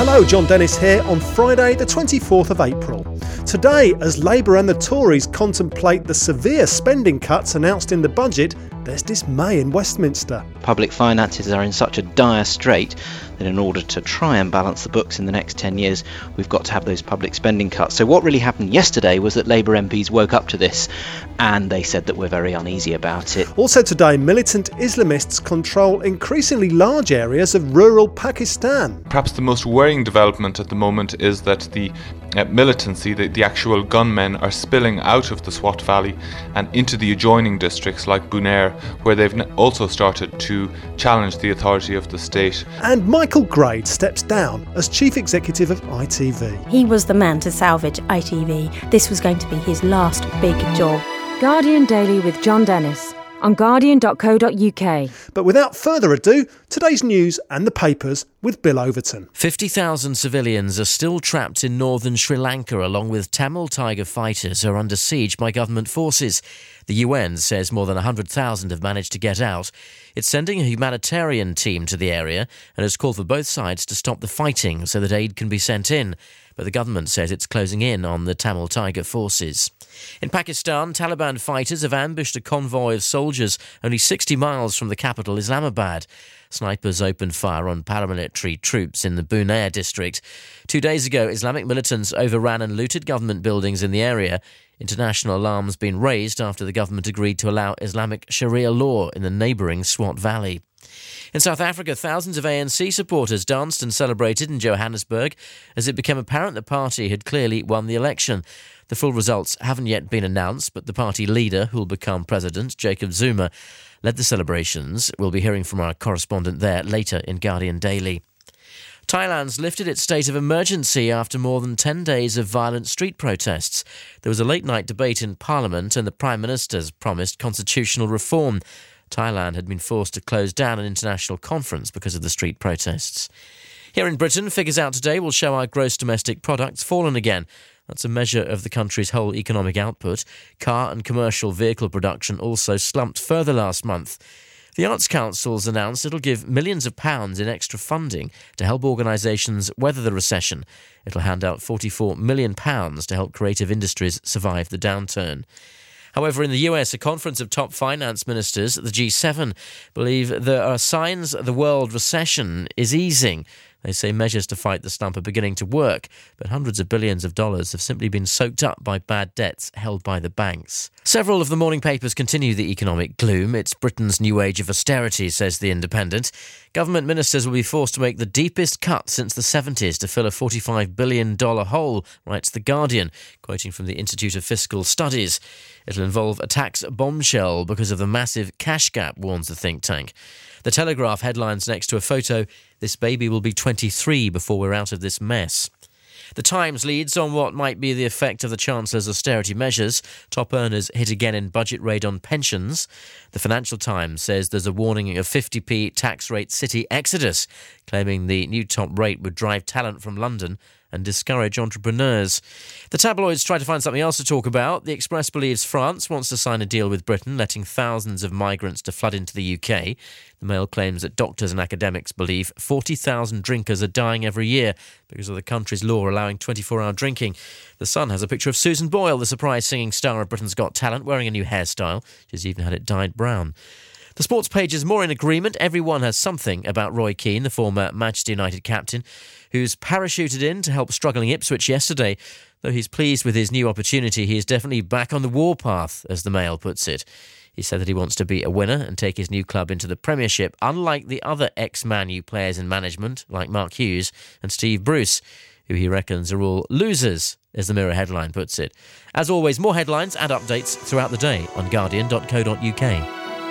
Hello, John Dennis here on Friday the 24th of April. Today, as Labour and the Tories contemplate the severe spending cuts announced in the budget, there's dismay in Westminster. Public finances are in such a dire strait that in order to try and balance the books in the next 10 years, we've got to have those public spending cuts. So what really happened yesterday was that Labour MPs woke up to this and they said that we're very uneasy about it. Also today, militant Islamists control increasingly large areas of rural Pakistan. Perhaps the most worrying development at the moment is that the militancy, the actual gunmen, are spilling out of the Swat Valley and into the adjoining districts like Bunair, where they've also started to challenge the authority of the state. And Michael Grade steps down as chief executive of ITV. He was the man to salvage ITV. This was going to be his last big job. Guardian Daily with John Dennis on guardian.co.uk. But without further ado, today's news and the papers with Bill Overton. 50,000 civilians are still trapped in northern Sri Lanka, along with Tamil Tiger fighters who are under siege by government forces. The UN says more than 100,000 have managed to get out. It's sending a humanitarian team to the area and has called for both sides to stop the fighting so that aid can be sent in. But the government says it's closing in on the Tamil Tiger forces. In Pakistan, Taliban fighters have ambushed a convoy of soldiers only 60 miles from the capital, Islamabad. Snipers opened fire on paramilitary troops in the Bunair district. 2 days ago, Islamic militants overran and looted government buildings in the area. International alarms been raised after the government agreed to allow Islamic Sharia law in the neighbouring Swat Valley. In South Africa, thousands of ANC supporters danced and celebrated in Johannesburg as it became apparent the party had clearly won the election. The full results haven't yet been announced, but the party leader, who will become president, Jacob Zuma, led the celebrations. We'll be hearing from our correspondent there later in Guardian Daily. Thailand's lifted its state of emergency after more than 10 days of violent street protests. There was a late-night debate in Parliament and the Prime Minister's promised constitutional reform. Thailand had been forced to close down an international conference because of the street protests. Here in Britain, figures out today will show our gross domestic product's fallen again. That's a measure of the country's whole economic output. Car and commercial vehicle production also slumped further last month. The Arts Council's announced it'll give millions of pounds in extra funding to help organisations weather the recession. It'll hand out £44 million to help creative industries survive the downturn. However, in the US, a conference of top finance ministers, the G7, believe there are signs the world recession is easing. They say measures to fight the slump are beginning to work, but hundreds of billions of dollars have simply been soaked up by bad debts held by the banks. Several of the morning papers continue the economic gloom. It's Britain's new age of austerity, says The Independent. Government ministers will be forced to make the deepest cut since the 70s to fill a $45 billion hole, writes The Guardian, quoting from the Institute of Fiscal Studies. It'll involve a tax bombshell because of the massive cash gap, warns the think tank. The Telegraph headlines next to a photo, "This baby will be 23 before we're out of this mess." The Times leads on what might be the effect of the Chancellor's austerity measures. Top earners hit again in budget raid on pensions. The Financial Times says there's a warning of 50p tax rate city exodus, claiming the new top rate would drive talent from London and discourage entrepreneurs. The tabloids try to find something else to talk about. The Express believes France wants to sign a deal with Britain, letting thousands of migrants to flood into the UK. The Mail claims that doctors and academics believe 40,000 drinkers are dying every year because of the country's law allowing 24-hour drinking. The Sun has a picture of Susan Boyle, the surprise singing star of Britain's Got Talent, wearing a new hairstyle. She's even had it dyed brown. The sports page is more in agreement. Everyone has something about Roy Keane, the former Manchester United captain, who's parachuted in to help struggling Ipswich yesterday. Though he's pleased with his new opportunity, he is definitely back on the warpath, as the Mail puts it. He said that he wants to be a winner and take his new club into the Premiership, unlike the other ex-Man U players in management, like Mark Hughes and Steve Bruce, who he reckons are all losers, as the Mirror headline puts it. As always, more headlines and updates throughout the day on guardian.co.uk.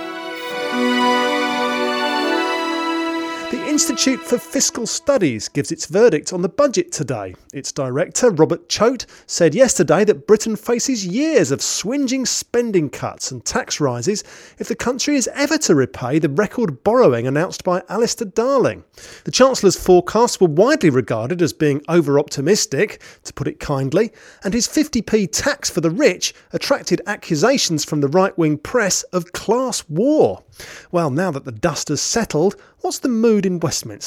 The Institute for Fiscal Studies gives its verdict on the budget today. Its director, Robert Choate, said yesterday that Britain faces years of swinging spending cuts and tax rises if the country is ever to repay the record borrowing announced by Alistair Darling. The Chancellor's forecasts were widely regarded as being over-optimistic, to put it kindly, and his 50p tax for the rich attracted accusations from the right-wing press of class war. Well, now that the dust has settled, what's the mood in Westminster?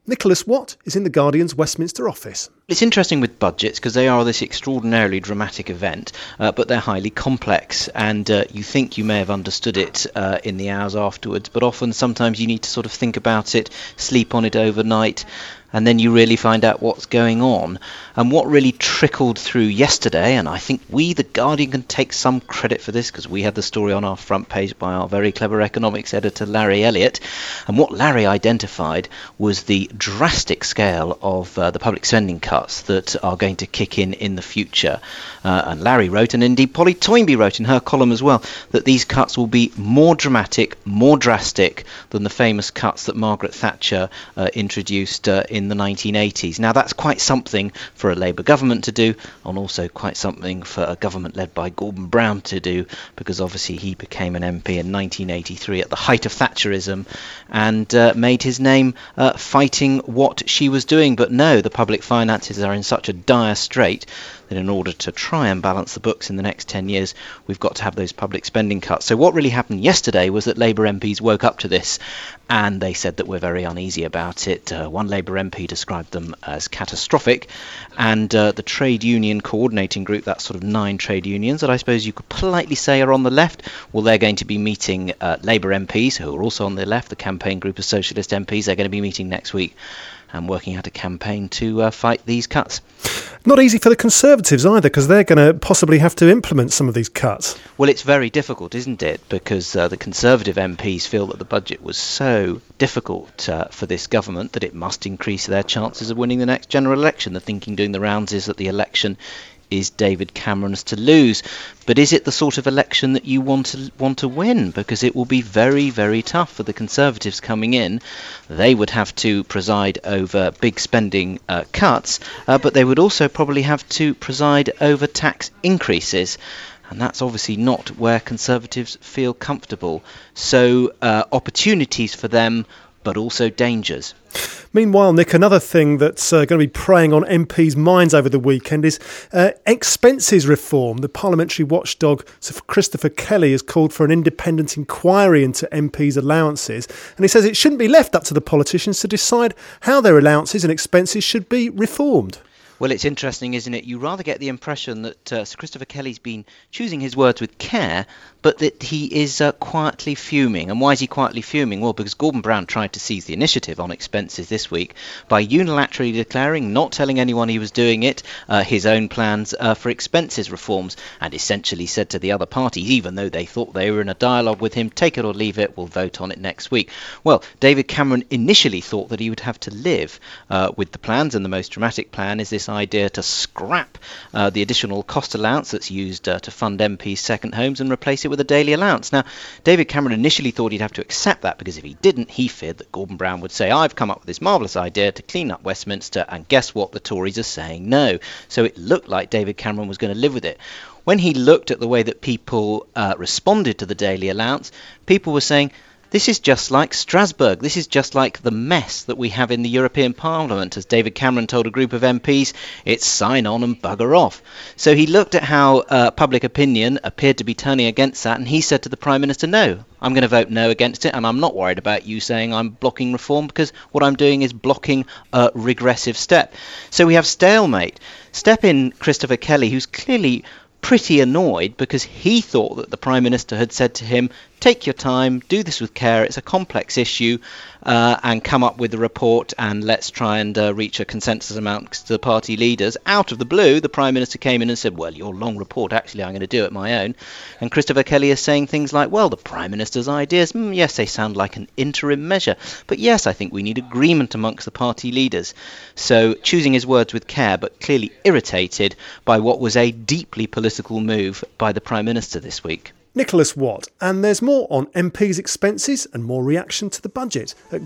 Nicholas Watt is in The Guardian's Westminster office. It's interesting with budgets because they are this extraordinarily dramatic event, but they're highly complex, and you think you may have understood it in the hours afterwards, but often sometimes you need to sort of think about it, sleep on it overnight, and then you really find out what's going on. And what really trickled through yesterday, and I think we, The Guardian, can take some credit for this because we had the story on our front page by our very clever economics editor Larry Elliott, and what Larry identified was the drastic scale of the public spending cuts that are going to kick in the future. And Larry wrote, and indeed Polly Toynbee wrote in her column as well, that these cuts will be more dramatic, more drastic than the famous cuts that Margaret Thatcher introduced in the 1980s. Now that's quite something for a Labour government to do, and also quite something for a government led by Gordon Brown to do, because obviously he became an MP in 1983 at the height of Thatcherism and made his name fighting what she was doing. But no, the public finances are in such a dire strait that in order to try and balance the books in the next 10 years, we've got to have those public spending cuts. So what really happened yesterday was that Labour MPs woke up to this and they said that we're very uneasy about it. One Labour MP described them as catastrophic, and the trade union coordinating group, that's sort of 9 trade unions that I suppose you could politely say are on the left, well, they're going to be meeting Labour MPs who are also on the left, the campaign group of Socialist MPs. They're going to be meeting next week and working out a campaign to fight these cuts. Not easy for the Conservatives either, because they're going to possibly have to implement some of these cuts. Well, it's very difficult, isn't it? Because the Conservative MPs feel that the budget was so difficult for this government that it must increase their chances of winning the next general election. The thinking doing the rounds is that the election is David Cameron's to lose. But is it the sort of election that you want to win? Because it will be very, very tough for the Conservatives coming in. They would have to preside over big spending cuts, but they would also probably have to preside over tax increases. And that's obviously not where Conservatives feel comfortable. So opportunities for them, but also dangers. Meanwhile, Nick, another thing that's going to be preying on MPs' minds over the weekend is expenses reform. The parliamentary watchdog Sir Christopher Kelly has called for an independent inquiry into MPs' allowances, and he says it shouldn't be left up to the politicians to decide how their allowances and expenses should be reformed. Well, it's interesting, isn't it? You rather get the impression that Sir Christopher Kelly's been choosing his words with care, but that he is quietly fuming. And why is he quietly fuming? Well, because Gordon Brown tried to seize the initiative on expenses this week by unilaterally declaring, not telling anyone he was doing it, his own plans for expenses reforms, and essentially said to the other parties, even though they thought they were in a dialogue with him, take it or leave it, we'll vote on it next week. Well, David Cameron initially thought that he would have to live with the plans, and the most dramatic plan is this idea to scrap the additional cost allowance that's used to fund MPs' second homes and replace it with a daily allowance. Now, David Cameron initially thought he'd have to accept that, because if he didn't, he feared that Gordon Brown would say, I've come up with this marvellous idea to clean up Westminster, and guess what? The Tories are saying no. So it looked like David Cameron was going to live with it. When he looked at the way that people responded to the daily allowance, people were saying, this is just like Strasbourg. This is just like the mess that we have in the European Parliament. As David Cameron told a group of MPs, it's sign on and bugger off. So he looked at how public opinion appeared to be turning against that, and he said to the Prime Minister, no, I'm going to vote no against it, and I'm not worried about you saying I'm blocking reform, because what I'm doing is blocking a regressive step. So we have stalemate. Step in Christopher Kelly, who's clearly pretty annoyed because he thought that the Prime Minister had said to him, take your time, do this with care, it's a complex issue, and come up with a report, and let's try and reach a consensus amongst the party leaders. Out of the blue, the Prime Minister came in and said, well, your long report, actually I'm going to do it my own. And Christopher Kelly is saying things like, well, the Prime Minister's ideas, yes, they sound like an interim measure, but yes, I think we need agreement amongst the party leaders. So choosing his words with care, but clearly irritated by what was a deeply political move by the Prime Minister this week. Nicholas Watt, and there's more on MPs' expenses and more reaction to the budget at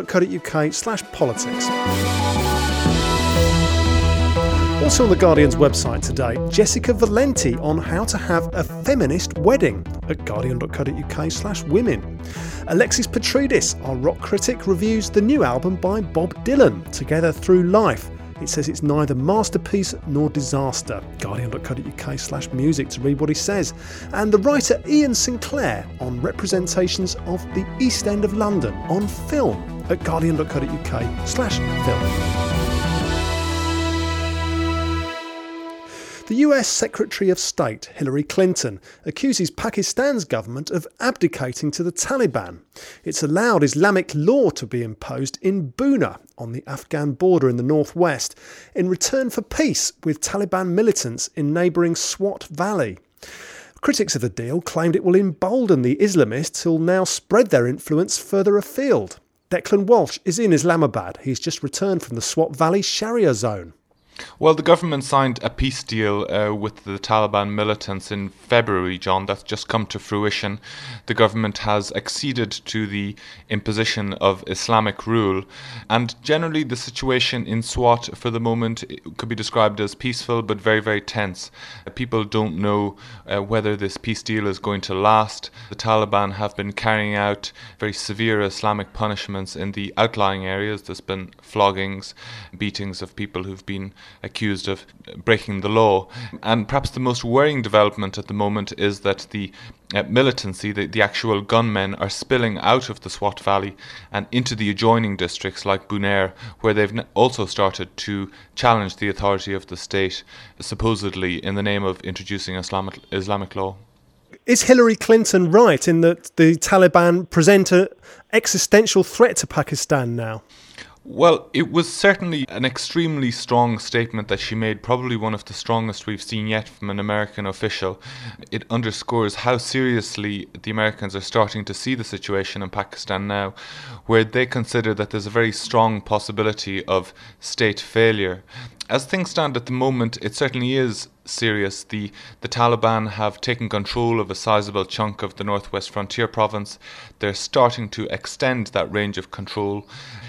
guardian.co.uk/politics. Also on The Guardian's website today, Jessica Valenti on how to have a feminist wedding at guardian.co.uk/women. Alexis Petridis, our rock critic, reviews the new album by Bob Dylan, Together Through Life. It says it's neither masterpiece nor disaster. Guardian.co.uk/music to read what he says. And the writer Ian Sinclair on representations of the East End of London on film. at guardian.co.uk/film. The US Secretary of State, Hillary Clinton, accuses Pakistan's government of abdicating to the Taliban. It's allowed Islamic law to be imposed in Buna, on the Afghan border in the northwest, in return for peace with Taliban militants in neighbouring Swat Valley. Critics of the deal claimed it will embolden the Islamists who'll now spread their influence further afield. Declan Walsh is in Islamabad. He's just returned from the Swat Valley Sharia zone. Well, the government signed a peace deal with the Taliban militants in February, John. That's just come to fruition. The government has acceded to the imposition of Islamic rule. And generally, the situation in Swat for the moment could be described as peaceful, but very, very tense. People don't know whether this peace deal is going to last. The Taliban have been carrying out very severe Islamic punishments in the outlying areas. There's been floggings, beatings of people who've been accused of breaking the law. And perhaps the most worrying development at the moment is that the militancy, the actual gunmen, are spilling out of the Swat Valley and into the adjoining districts like Bunair, where they've also started to challenge the authority of the state, supposedly in the name of introducing Islamic law. Is Hillary Clinton right in that the Taliban present an existential threat to Pakistan now? Well, it was certainly an extremely strong statement that she made, probably one of the strongest we've seen yet from an American official. It underscores how seriously the Americans are starting to see the situation in Pakistan now, where they consider that there's a very strong possibility of state failure. As things stand at the moment, it certainly is serious. The Taliban have taken control of a sizable chunk of the Northwest Frontier province. They're starting to extend that range of control.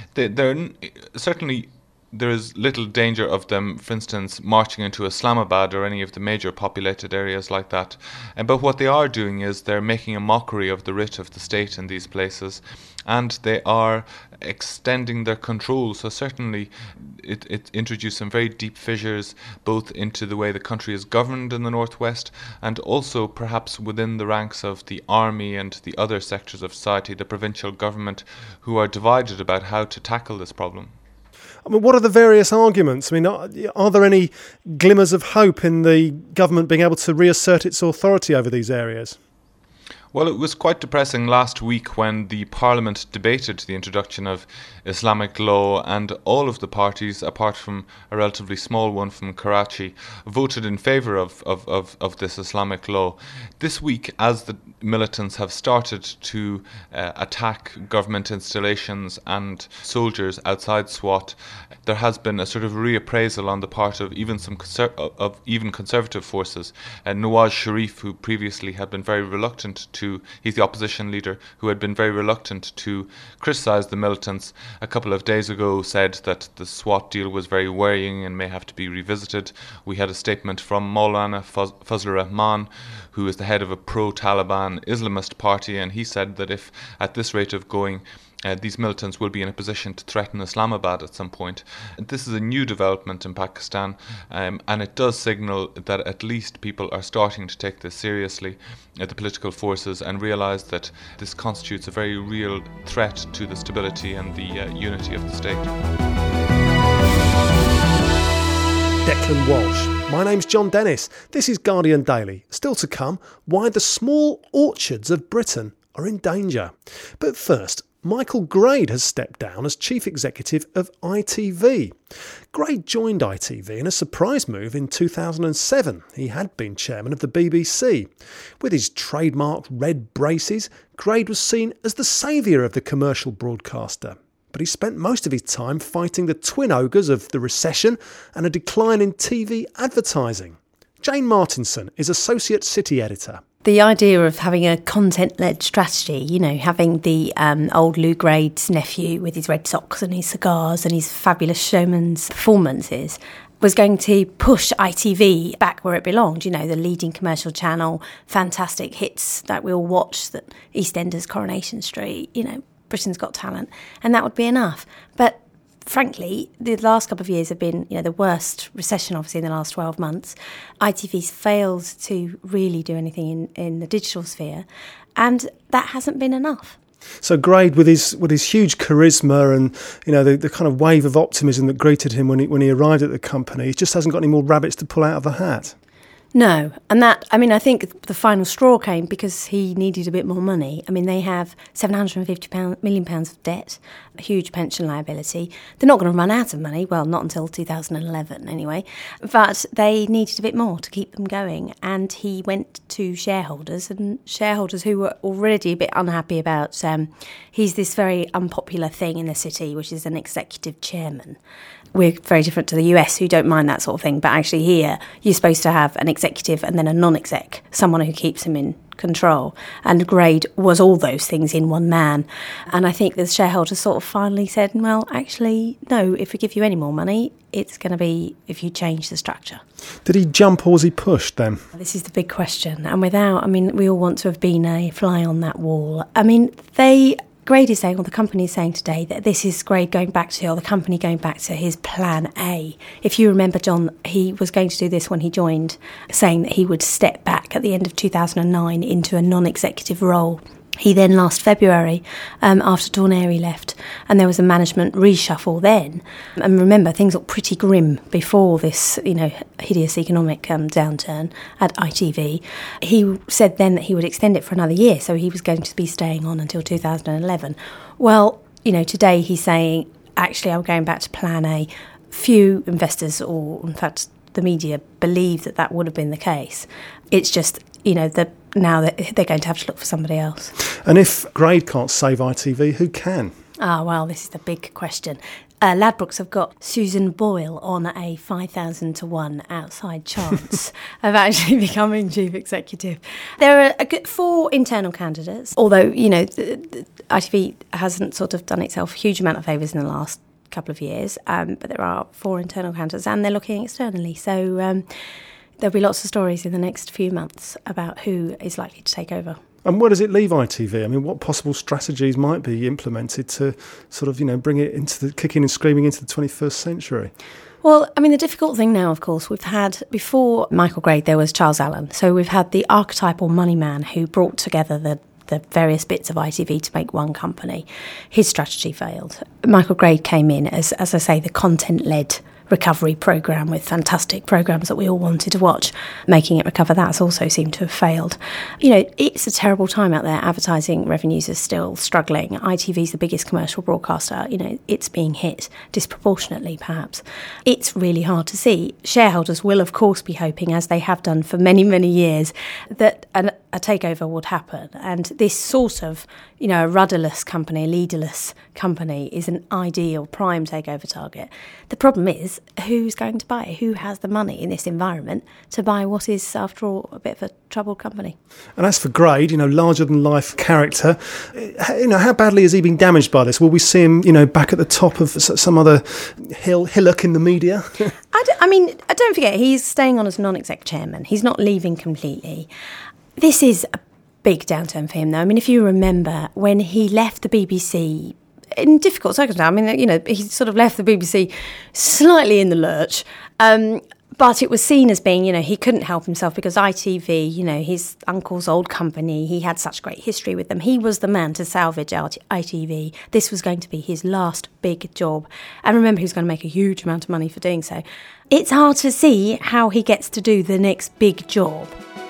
Certainly, there is little danger of them, for instance, marching into Islamabad or any of the major populated areas like that. But what they are doing is they're making a mockery of the writ of the state in these places, and they are extending their control. So certainly it introduced some very deep fissures, both into the way the country is governed in the northwest, and also perhaps within the ranks of the army and the other sectors of society, the provincial government, who are divided about how to tackle this problem. I mean, what are the various arguments? I mean, are there any glimmers of hope in the government being able to reassert its authority over these areas? Well, it was quite depressing last week when the Parliament debated the introduction of Islamic law, and all of the parties, apart from a relatively small one from Karachi, voted in favour of this Islamic law. This week, as the militants have started to attack government installations and soldiers outside Swat, there has been a sort of reappraisal on the part of even some conservative forces. Nawaz Sharif, who previously had been very reluctant he's the opposition leader, who had been very reluctant to criticise the militants, a couple of days ago said that the Swat deal was very worrying and may have to be revisited. We had a statement from Maulana Fazlur Rahman, who is the head of a pro-Taliban Islamist party, and he said that if at this rate of going, these militants will be in a position to threaten Islamabad at some point. This is a new development in Pakistan, and it does signal that at least people are starting to take this seriously, the political forces, and realise that this constitutes a very real threat to the stability and the unity of the state. Declan Walsh. My name's John Dennis. This is Guardian Daily. Still to come, why the small orchards of Britain are in danger. But first, Michael Grade has stepped down as chief executive of ITV. Grade joined ITV in a surprise move in 2007. He had been chairman of the BBC. With his trademark red braces, Grade was seen as the saviour of the commercial broadcaster. But he spent most of his time fighting the twin ogres of the recession and a decline in TV advertising. Jane Martinson is Associate City Editor. The idea of having a content-led strategy, having the old Lou Grade's nephew with his red socks and his cigars and his fabulous showman's performances, was going to push ITV back where it belonged, the leading commercial channel, fantastic hits that we all watch, that EastEnders, Coronation Street, Britain's Got Talent, and that would be enough. But frankly, the last couple of years have been, the worst recession, obviously, in the last 12 months. ITV's failed to really do anything in the digital sphere, and that hasn't been enough. So Grade, with his huge charisma and the kind of wave of optimism that greeted him when he arrived at the company, he just hasn't got any more rabbits to pull out of the hat. No, and I think the final straw came because he needed a bit more money. I mean, they have £750 million of debt, a huge pension liability. They're not going to run out of money, well, not until 2011 anyway, but they needed a bit more to keep them going. And he went to shareholders, and shareholders who were already a bit unhappy about, he's this very unpopular thing in the city, which is an executive chairman. We're very different to the US, who don't mind that sort of thing. But actually here, you're supposed to have an executive and then a non-exec, someone who keeps him in control. And Grade was all those things in one man. And I think the shareholders sort of finally said, well, actually, no, if we give you any more money, it's going to be if you change the structure. Did he jump or was he pushed then? This is the big question. And we all want to have been a fly on that wall. Grade is saying, or the company is saying today, that this is Grade going back to, or the company going back to his plan A. If you remember, John, he was going to do this when he joined, saying that he would step back at the end of 2009 into a non-executive role. He then last February, after Dawn Airey left, and there was a management reshuffle then. And remember, things looked pretty grim before this, hideous economic downturn at ITV. He said then that he would extend it for another year, so he was going to be staying on until 2011. Well, today he's saying, actually, I'm going back to plan A. Few investors, or in fact the media, believe that would have been the case. It's just, now that they're going to have to look for somebody else. And if Grade can't save ITV, who can? Well, this is the big question. Ladbrokes have got Susan Boyle on a 5,000 to 1 outside chance of actually becoming chief executive. There are a good 4 internal candidates, although, ITV hasn't sort of done itself a huge amount of favours in the last couple of years, but there are 4 internal candidates and they're looking externally. So there'll be lots of stories in the next few months about who is likely to take over. And where does it leave ITV? I mean, what possible strategies might be implemented to sort of, bring it into the kicking and screaming into the 21st century? Well, the difficult thing now, of course, we've had, before Michael Grade, there was Charles Allen. So we've had the archetypal money man who brought together the various bits of ITV to make one company. His strategy failed. Michael Grade came in as I say, the content-led recovery programme with fantastic programmes that we all wanted to watch. Making it recover, that's also seemed to have failed. It's a terrible time out there. Advertising revenues are still struggling. ITV's the biggest commercial broadcaster. It's being hit disproportionately, perhaps. It's really hard to see. Shareholders will, of course, be hoping, as they have done for many, many years, that a takeover would happen. And this sort of, a rudderless company, a leaderless company is an ideal prime takeover target. The problem is, who's going to buy it? Who has the money in this environment to buy what is, after all, a bit of a troubled company? And as for Grade, larger-than-life character, how badly has he been damaged by this? Will we see him, back at the top of some other hillock in the media? Don't forget, he's staying on as non-exec chairman. He's not leaving completely. This is a big downturn for him, though. If you remember, when he left the BBC in difficult circumstances, he sort of left the BBC slightly in the lurch, but it was seen as being, he couldn't help himself because ITV, his uncle's old company, he had such great history with them. He was the man to salvage ITV. This was going to be his last big job. And remember, he was going to make a huge amount of money for doing so. It's hard to see how he gets to do the next big job.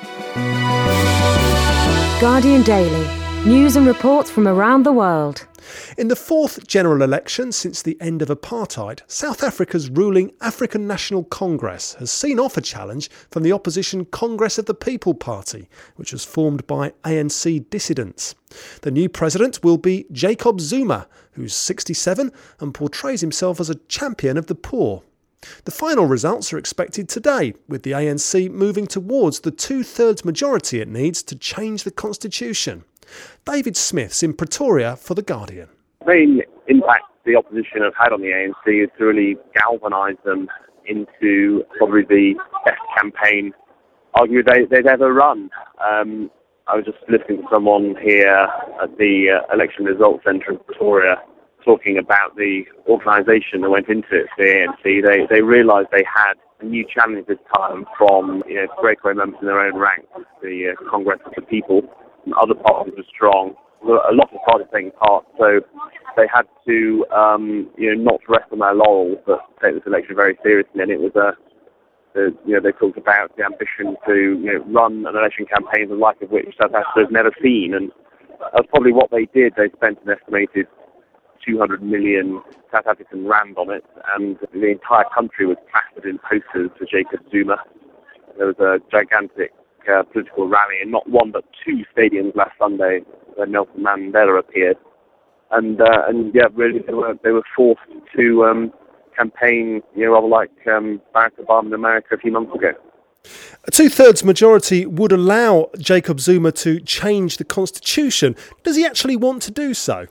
Guardian Daily. News and reports from around the world. In the 4th general election since the end of apartheid, South Africa's ruling African National Congress has seen off a challenge from the opposition Congress of the People Party, which was formed by ANC dissidents. The new president will be Jacob Zuma, who's 67 and portrays himself as a champion of the poor. The final results are expected today, with the ANC moving towards the 2/3 majority it needs to change the constitution. David Smith's in Pretoria for The Guardian. The main impact the opposition have had on the ANC is to really galvanise them into probably the best campaign argument they've ever run. I was just listening to someone here at the Election Results Centre in Pretoria talking about the organisation that went into it, the ANC. They realised they had a new challenge this time from breakaway members in their own ranks, the Congress of the People. Other parties were strong, a lot of parties taking part, so they had to, not rest on their laurels, but take this election very seriously. And it was they talked about the ambition to, run an election campaign the like of which South Africa has never seen, and that's probably what they did. They spent an estimated 200 million South African rand on it, and the entire country was plastered in posters for Jacob Zuma. There was a gigantic political rally in not one but two stadiums last Sunday where Nelson Mandela appeared, and really they were forced to campaign, rather like Barack Obama in America a few months ago. A 2/3 majority would allow Jacob Zuma to change the constitution. Does he actually want to do so?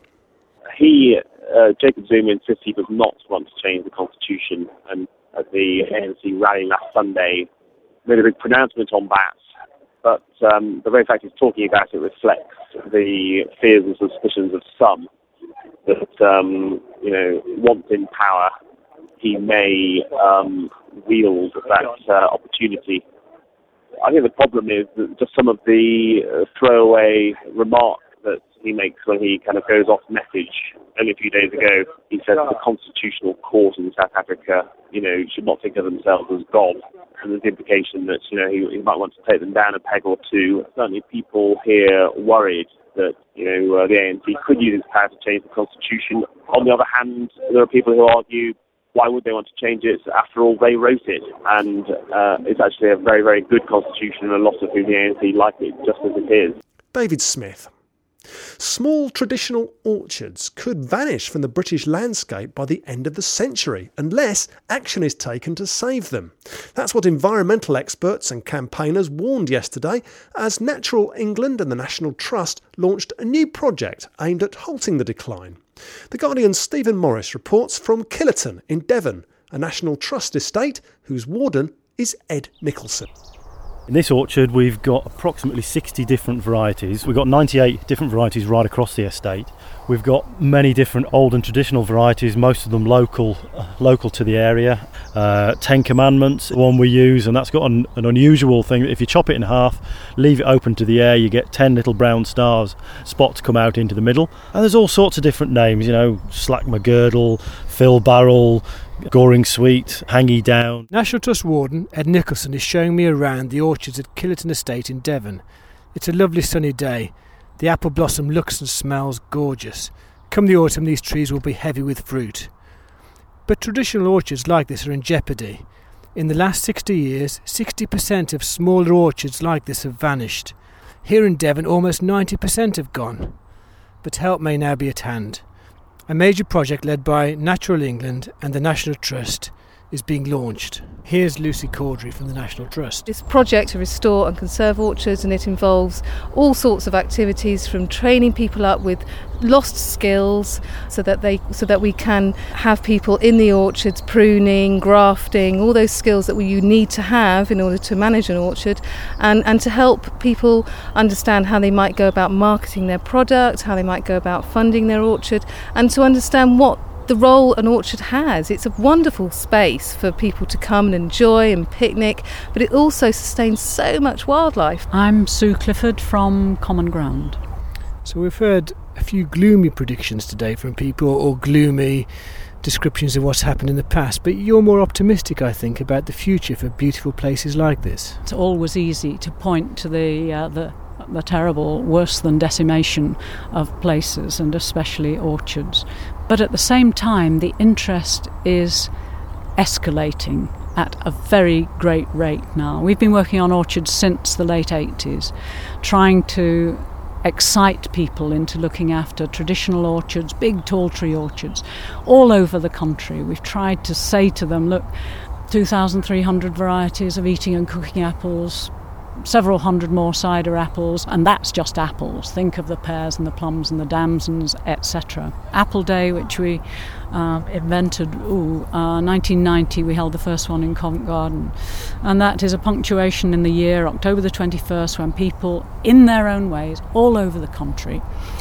Jacob Zuma insists he does not want to change the constitution, and at the ANC rally last Sunday made a big pronouncement on that. But the very fact he's talking about it reflects the fears and suspicions of some that, once in power, he may wield that opportunity. I think the problem is that just some of the throwaway remarks that he makes when he kind of goes off message. Only a few days ago, he said that the Constitutional Court in South Africa, should not think of themselves as God. And there's the implication that, he might want to take them down a peg or two. Certainly people here worried that, the ANC could use its power to change the Constitution. On the other hand, there are people who argue, why would they want to change it? After all, they wrote it. And it's actually a very, very good constitution, and a lot of who the ANC like it just as it is. David Smith. Small traditional orchards could vanish from the British landscape by the end of the century unless action is taken to save them. That's what environmental experts and campaigners warned yesterday as Natural England and the National Trust launched a new project aimed at halting the decline. The Guardian's Stephen Morris reports from Killerton in Devon, a National Trust estate whose warden is Ed Nicholson. In this orchard we've got approximately 60 different varieties. We've got 98 different varieties right across the estate. We've got many different old and traditional varieties, most of them local to the area. 10 Commandments, the one we use, and that's got an unusual thing. If you chop it in half, leave it open to the air, you get 10 little brown spots come out into the middle. And there's all sorts of different names, Slack McGirdle, Phil Barrel, Goring Sweet, Hangy Down. National Trust Warden Ed Nicholson is showing me around the orchards at Killerton Estate in Devon. It's a lovely sunny day. The apple blossom looks and smells gorgeous. Come the autumn, these trees will be heavy with fruit. But traditional orchards like this are in jeopardy. In the last 60 years, 60% of smaller orchards like this have vanished. Here in Devon, almost 90% have gone. But help may now be at hand. A major project led by Natural England and the National Trust is being launched. Here's Lucy Caudry from the National Trust. This project to restore and conserve orchards, and it involves all sorts of activities from training people up with lost skills so that we can have people in the orchards pruning, grafting, all those skills that you need to have in order to manage an orchard, and to help people understand how they might go about marketing their product, how they might go about funding their orchard, and to understand what the role an orchard has. It's a wonderful space for people to come and enjoy and picnic, but it also sustains so much wildlife. I'm Sue Clifford from Common Ground. So we've heard a few gloomy predictions today from people, or gloomy descriptions of what's happened in the past, but you're more optimistic, I think, about the future for beautiful places like this. It's always easy to point to the terrible, worse than decimation of places, and especially orchards. But at the same time, the interest is escalating at a very great rate now. We've been working on orchards since the late 80s, trying to excite people into looking after traditional orchards, big tall tree orchards, all over the country. We've tried to say to them, look, 2,300 varieties of eating and cooking apples, several hundred more cider apples, and that's just apples. Think of the pears and the plums and the damsons, etc. Apple Day, which we invented, 1990, we held the first one in Covent Garden, and that is a punctuation in the year, October the 21st, when people, in their own ways, all over the country,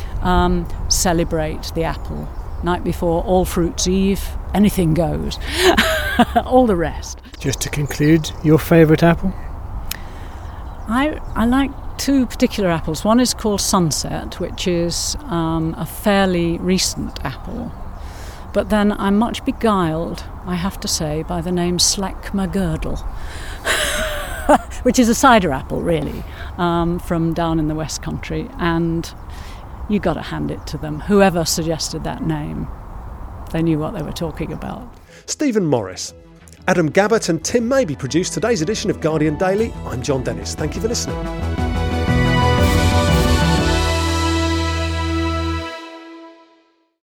celebrate the apple. Night before, All Fruits Eve, anything goes, all the rest. Just to conclude, your favourite apple? I like two particular apples. One is called Sunset, which is a fairly recent apple. But then I'm much beguiled, I have to say, by the name Sleckma-Girdle, which is a cider apple, really, from down in the West Country. And you got to hand it to them. Whoever suggested that name, they knew what they were talking about. Stephen Morris. Adam Gabbett and Tim Mabey produced today's edition of Guardian Daily. I'm John Dennis. Thank you for listening.